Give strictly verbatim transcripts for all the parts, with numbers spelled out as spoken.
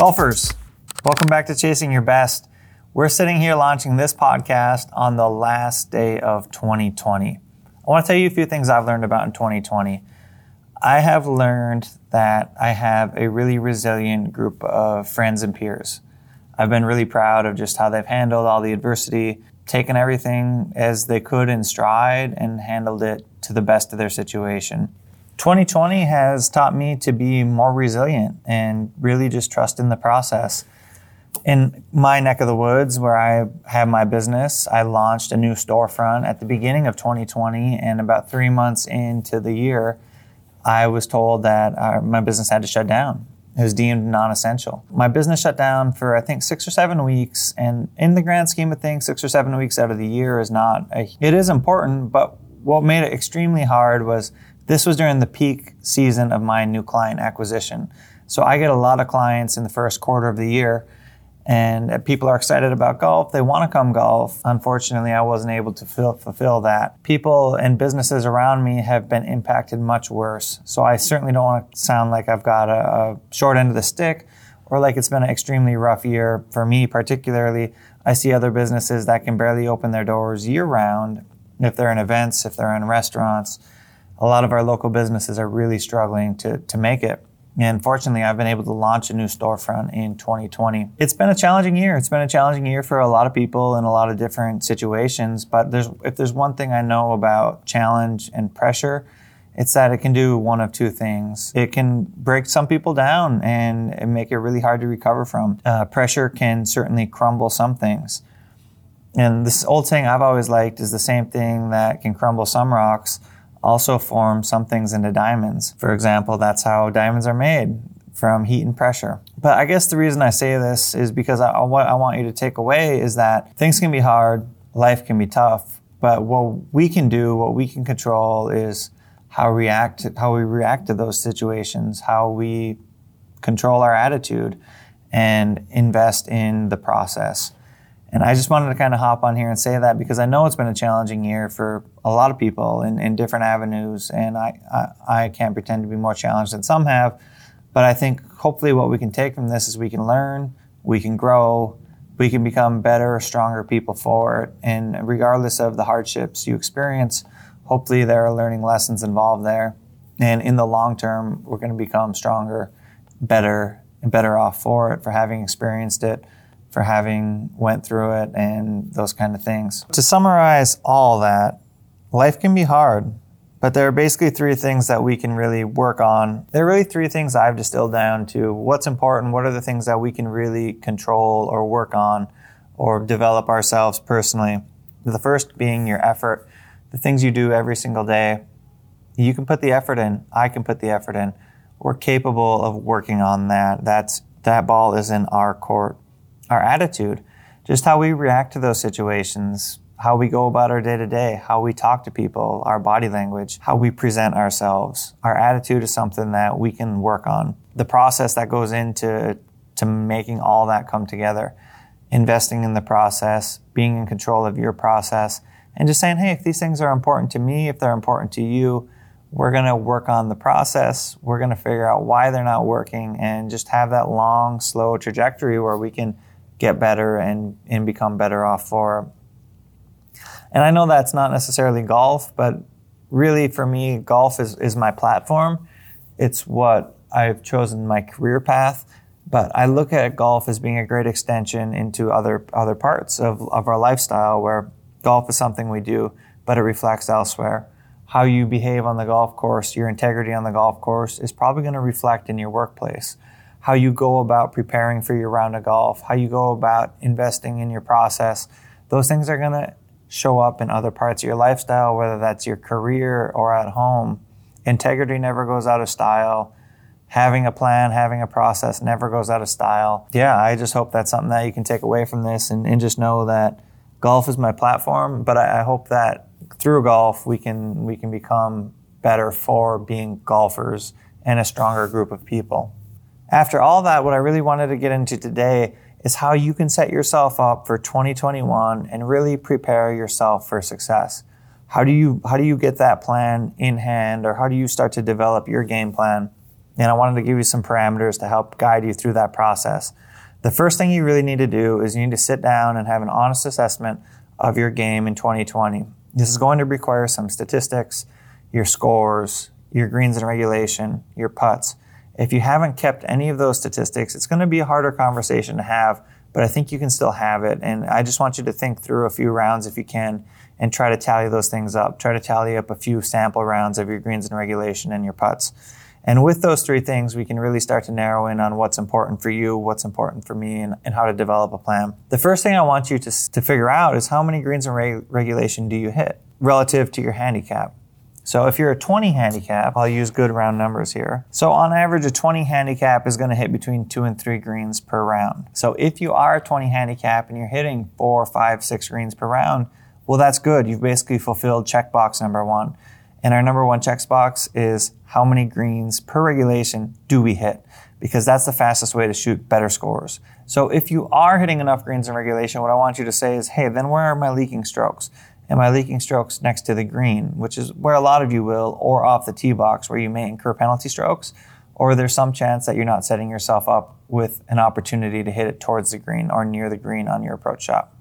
Golfers, welcome back to Chasing Your Best. We're sitting here launching this podcast on the last day of twenty twenty. I want to tell you a few things I've learned about in twenty twenty. I have learned that I have a really resilient group of friends and peers. I've been really proud of just how they've handled all the adversity, taken everything as they could in stride, and handled it to the best of their situation. twenty twenty has taught me to be more resilient and really just trust in the process. In my neck of the woods where I have my business, I launched a new storefront at the beginning of twenty twenty, and about three months into the year, I was told that uh, my business had to shut down. It was deemed non-essential. My business shut down for, I think, six or seven weeks, and in the grand scheme of things, six or seven weeks out of the year is not, a, it is important, but what made it extremely hard was this was during the peak season of my new client acquisition. So I get a lot of clients in the first quarter of the year, and people are excited about golf. They want to come golf. Unfortunately, I wasn't able to fill, fulfill that. People and businesses around me have been impacted much worse. So I certainly don't want to sound like I've got a, a short end of the stick or like it's been an extremely rough year for me particularly. I see other businesses that can barely open their doors year round. If they're in events, if they're in restaurants, a lot of our local businesses are really struggling to, to make it. And fortunately, I've been able to launch a new storefront in twenty twenty. It's been a challenging year. It's been a challenging year for a lot of people in a lot of different situations. But there's, if there's one thing I know about challenge and pressure, it's that it can do one of two things. It can break some people down and, and make it really hard to recover from. Uh, pressure can certainly crumble some things. And this old saying I've always liked is the same thing that can crumble some rocks also form some things into diamonds. For example, that's how diamonds are made, from heat and pressure. But I guess the reason I say this is because I, what I want you to take away is that things can be hard, life can be tough, but what we can do, what we can control is how react, how we react to those situations, how we control our attitude and invest in the process. And I just wanted to kind of hop on here and say that because I know it's been a challenging year for a lot of people in, in different avenues, and I, I, I can't pretend to be more challenged than some have, but I think hopefully what we can take from this is we can learn, we can grow, we can become better, stronger people for it, and regardless of the hardships you experience, hopefully there are learning lessons involved there, and in the long term, we're going to become stronger, better, and better off for it, for having experienced it, for having went through it and those kind of things. To summarize all that, life can be hard, but there are basically three things that we can really work on. There are really three things I've distilled down to what's important, what are the things that we can really control or work on or develop ourselves personally. The first being your effort, the things you do every single day. You can put the effort in, I can put the effort in. We're capable of working on that. That's, that ball is in our court. Our attitude, just how we react to those situations, how we go about our day-to-day, how we talk to people, our body language, how we present ourselves. Our attitude is something that we can work on. The process that goes into to making all that come together, investing in the process, being in control of your process, and just saying, hey, if these things are important to me, if they're important to you, we're going to work on the process. We're going to figure out why they're not working and just have that long, slow trajectory where we can get better and, and become better off for. And I know that's not necessarily golf, but really for me, golf is, is my platform. It's what I've chosen my career path, but I look at golf as being a great extension into other other parts of, of our lifestyle where golf is something we do, but it reflects elsewhere. How you behave on the golf course, your integrity on the golf course is probably going to reflect in your workplace. How you go about preparing for your round of golf, how you go about investing in your process, those things are going to show up in other parts of your lifestyle, whether that's your career or at home. Integrity never goes out of style. Having a plan, having a process never goes out of style. Yeah, I just hope that's something that you can take away from this and, and just know that golf is my platform, but I, I hope that through golf we can we can become better for being golfers and a stronger group of people. After all that, what I really wanted to get into today is how you can set yourself up for twenty twenty-one and really prepare yourself for success. How do you how do you get that plan in hand, or how do you start to develop your game plan? And I wanted to give you some parameters to help guide you through that process. The first thing you really need to do is you need to sit down and have an honest assessment of your game in twenty twenty. This is going to require some statistics, your scores, your greens in regulation, your putts. If you haven't kept any of those statistics, it's going to be a harder conversation to have, but I think you can still have it. And I just want you to think through a few rounds if you can and try to tally those things up. Try to tally up a few sample rounds of your greens in regulation and your putts. And with those three things, we can really start to narrow in on what's important for you, what's important for me, and, and how to develop a plan. The first thing I want you to, to figure out is how many greens in reg- regulation do you hit relative to your handicap. So if you're a twenty handicap, I'll use good round numbers here. So on average, a twenty handicap is going to hit between two and three greens per round. So if you are a twenty handicap and you're hitting four, five, six greens per round, well, that's good. You've basically fulfilled checkbox number one. And our number one checkbox is how many greens per regulation do we hit? Because that's the fastest way to shoot better scores. So if you are hitting enough greens in regulation, what I want you to say is, hey, then where are my leaking strokes? Am I leaking strokes next to the green, which is where a lot of you will, or off the tee box where you may incur penalty strokes? Or there's some chance that you're not setting yourself up with an opportunity to hit it towards the green or near the green on your approach shot.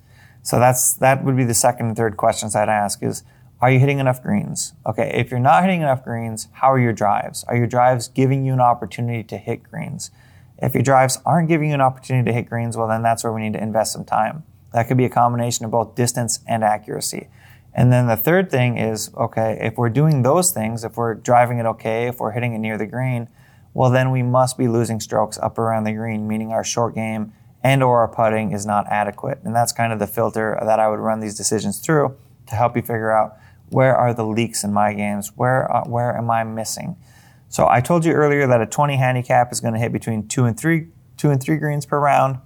So that's that would be the second and third questions I'd ask is, are you hitting enough greens? Okay, if you're not hitting enough greens, how are your drives? Are your drives giving you an opportunity to hit greens? If your drives aren't giving you an opportunity to hit greens, well, then that's where we need to invest some time. That could be a combination of both distance and accuracy. And then the third thing is, okay, if we're doing those things, if we're driving it okay, if we're hitting it near the green, well, then we must be losing strokes up around the green, meaning our short game and or our putting is not adequate. And that's kind of the filter that I would run these decisions through to help you figure out where are the leaks in my games? Where uh, where am I missing? So I told you earlier that a twenty handicap is going to hit between two and three, two and three greens per round.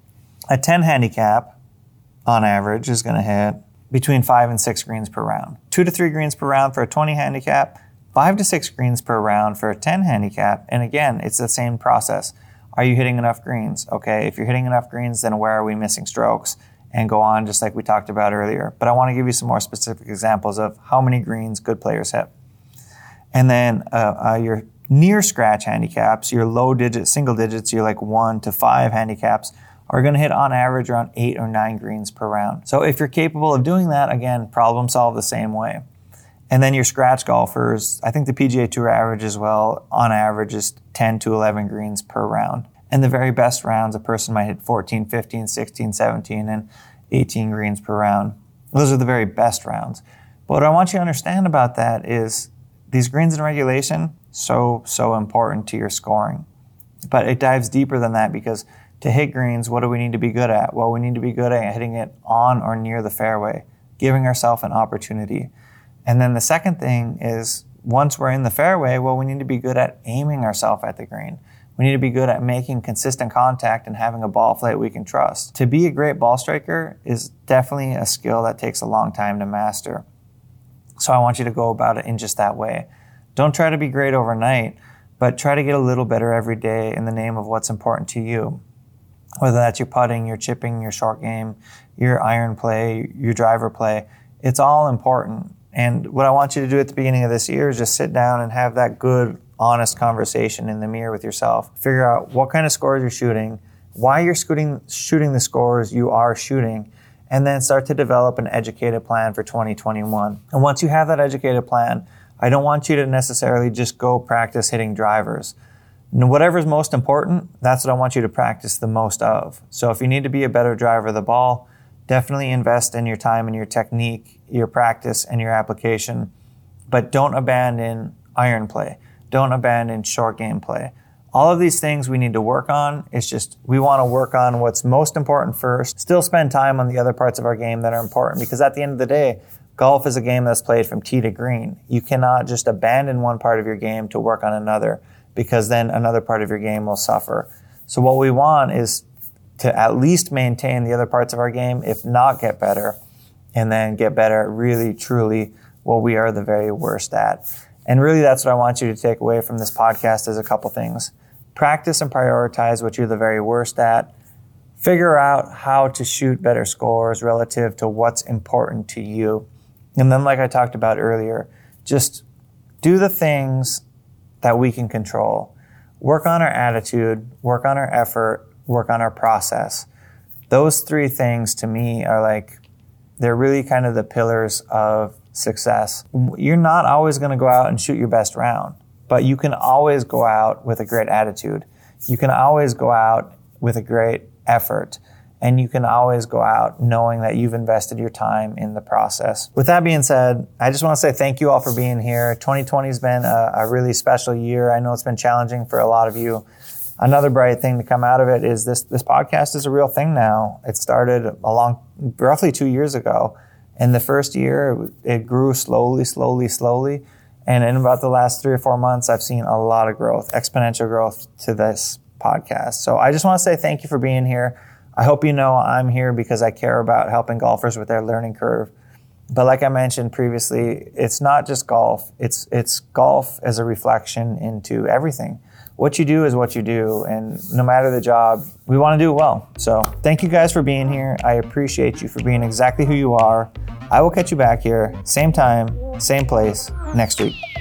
A ten handicap, on average, is going to hit between five and six greens per round. Two to three greens per round for a twenty handicap, five to six greens per round for a ten handicap. And again, it's the same process. Are you hitting enough greens? Okay, if you're hitting enough greens, then where are we missing strokes? And go on just like we talked about earlier. But I want to give you some more specific examples of how many greens good players hit. And then uh, uh, your near scratch handicaps, your low digit, single digits, your like one to five handicaps are going to hit on average around eight or nine greens per round. So if you're capable of doing that, again, problem solve the same way. And then your scratch golfers, I think the P G A Tour average as well, on average is ten to eleven greens per round. And the very best rounds, a person might hit fourteen, fifteen, sixteen, seventeen, and eighteen greens per round. Those are the very best rounds. But what I want you to understand about that is these greens in regulation, so, so important to your scoring. But it dives deeper than that because to hit greens, what do we need to be good at? Well, we need to be good at hitting it on or near the fairway, giving ourselves an opportunity. And then the second thing is once we're in the fairway, well, we need to be good at aiming ourselves at the green. We need to be good at making consistent contact and having a ball flight we can trust. To be a great ball striker is definitely a skill that takes a long time to master. So I want you to go about it in just that way. Don't try to be great overnight, but try to get a little better every day in the name of what's important to you. Whether that's your putting, your chipping, your short game, your iron play, your driver play, it's all important. And what I want you to do at the beginning of this year is just sit down and have that good, honest conversation in the mirror with yourself. Figure out what kind of scores you're shooting, why you're shooting, shooting the scores you are shooting, and then start to develop an educated plan for twenty twenty-one. And once you have that educated plan, I don't want you to necessarily just go practice hitting drivers. Whatever's most important, that's what I want you to practice the most of. So if you need to be a better driver of the ball, definitely invest in your time and your technique, your practice, and your application. But don't abandon iron play. Don't abandon short game play. All of these things we need to work on. It's just we want to work on what's most important first. Still spend time on the other parts of our game that are important because at the end of the day, golf is a game that's played from tee to green. You cannot just abandon one part of your game to work on another because then another part of your game will suffer. So what we want is to at least maintain the other parts of our game, if not get better, and then get better at really, truly what we are the very worst at. And really that's what I want you to take away from this podcast is a couple things. Practice and prioritize what you're the very worst at. Figure out how to shoot better scores relative to what's important to you. And then like I talked about earlier, just do the things that we can control. Work on our attitude, work on our effort, work on our process. Those three things to me are like, they're really kind of the pillars of success. You're not always going to go out and shoot your best round, but you can always go out with a great attitude. You can always go out with a great effort. And you can always go out knowing that you've invested your time in the process. With that being said, I just want to say thank you all for being here. twenty twenty has been a, a really special year. I know it's been challenging for a lot of you. Another bright thing to come out of it is this, this podcast is a real thing now. It started along roughly two years ago. In the first year, it grew slowly, slowly, slowly. And in about the last three or four months, I've seen a lot of growth, exponential growth to this podcast. So I just want to say thank you for being here. I hope you know I'm here because I care about helping golfers with their learning curve. But like I mentioned previously, it's not just golf. It's it's golf as a reflection into everything. What you do is what you do, and no matter the job, we want to do it well. So thank you guys for being here. I appreciate you for being exactly who you are. I will catch you back here, same time, same place, next week.